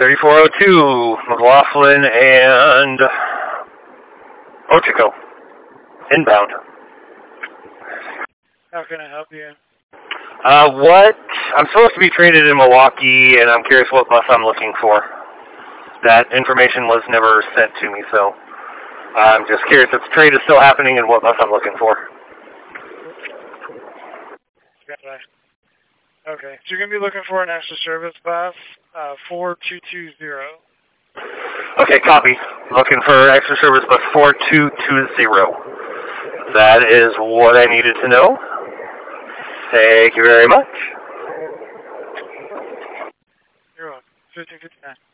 3402, McLaughlin and Ochico, inbound. How can I help you? I'm supposed to be traded in Milwaukee, and I'm curious what bus I'm looking for. That information was never sent to me, so I'm just curious if the trade is still happening and what bus I'm looking for. Okay, so you're going to be looking for an extra service bus, 4220. Okay, copy. Looking for extra service bus 4220. That is what I needed to know. Thank you very much. You're welcome. 1559.